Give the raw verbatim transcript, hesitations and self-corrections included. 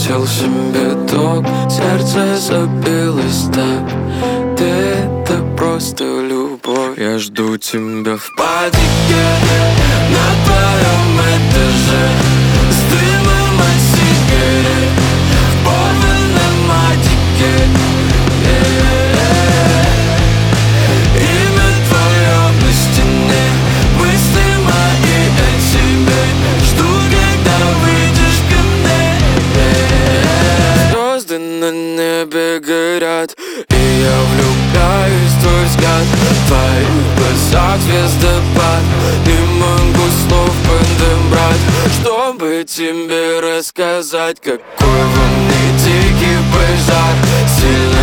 начался биток, сердце забилось так. Ты — это просто любовь. Я жду тебя в падике на твоем этаже, с дымом от сигарет в порванном одеке. Имя твое на стене, мысли мои о тебе. Жду, когда выйдешь ко мне. Звезды на небе горят, и я влюбляюсь в твой взгляд. В твоих глазах звездопад, не могу слов подобрать, чтобы тебе рассказать, какой во мне дикий пожар. Сильно